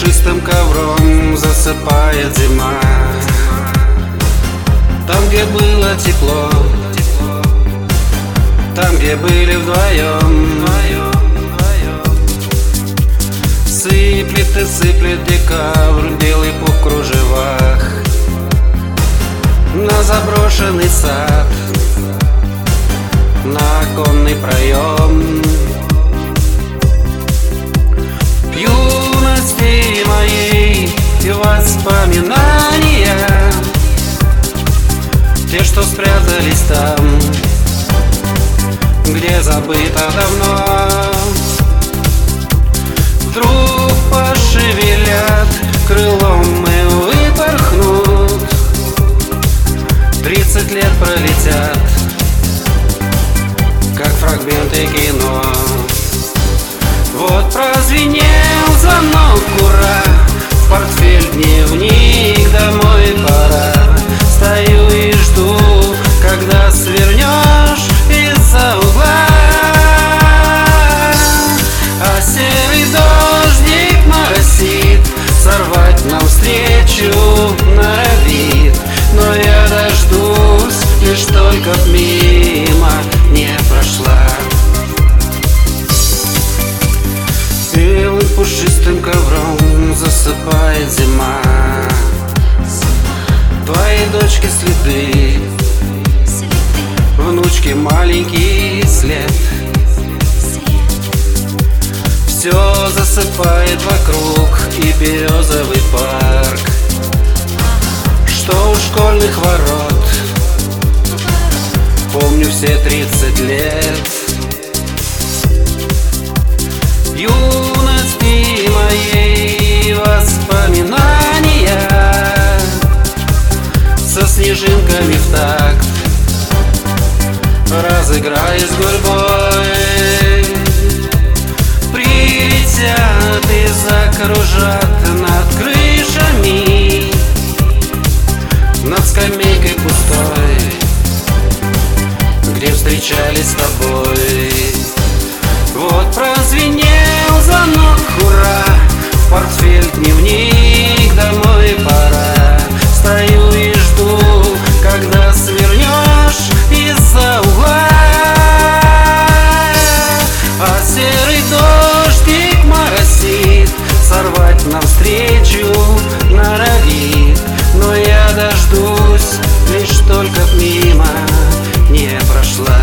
пушистым ковром засыпает зима. Там, где было тепло, там, где были вдвоем. Сыплет и сыплет декабрь, белый пух в кружевах на заброшенный сад, на оконный проем. Юности моей и воспоминания, те, что спрятались там, где забыто давно, вдруг пошевелят крылом и выпорхнут. 30 лет пролетят, как фрагменты кино. Вот прозвенел звонок, ура, в портфель дневник, домой пора. Стою и жду, когда свернешь из-за угла. А серый дождик моросит, сорвать нам встречу норовит. Но я дождусь, лишь только б мимо не прошла. Белым пушистым ковром засыпает зима. Твоей дочке следы, внучки маленький след. Все засыпает вокруг, и березовый парк, что у школьных ворот. Помню все 30 лет юности моей, воспоминания со снежинками в такт, разыграясь гурьбой, прилетят и закружат над крышами, над скамейкой пустой, где встречались с тобой. Вот прозвенел звонок, ура, в портфель дневник, домой пора. Стою и жду, когда свернешь из-за угла. А серый дождик моросит, сорвать навстречу норовит. Но я дождусь, лишь только б мимо не прошла.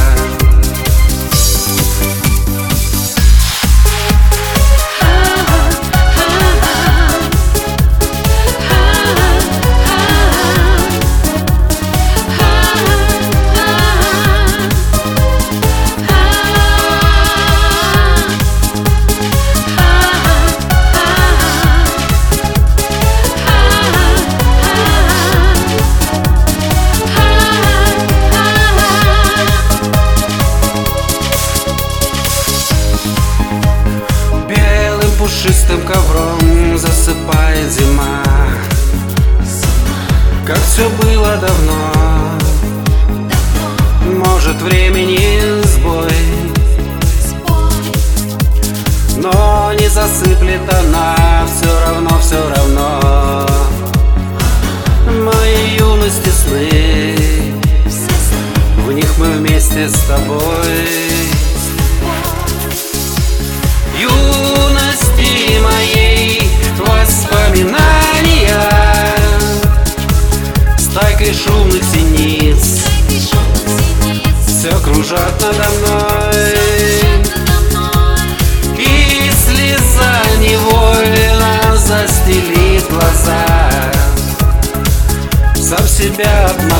Пушистым ковром засыпает зима, как все было давно. Может, времени сбой, но не засыплет она все равно. Моей юности сны, в них мы вместе с тобой. Юности моей воспоминания, стайкой шумных синиц, все кружат надо мной. И слеза невольно застелит глаза, сам себя обманываю.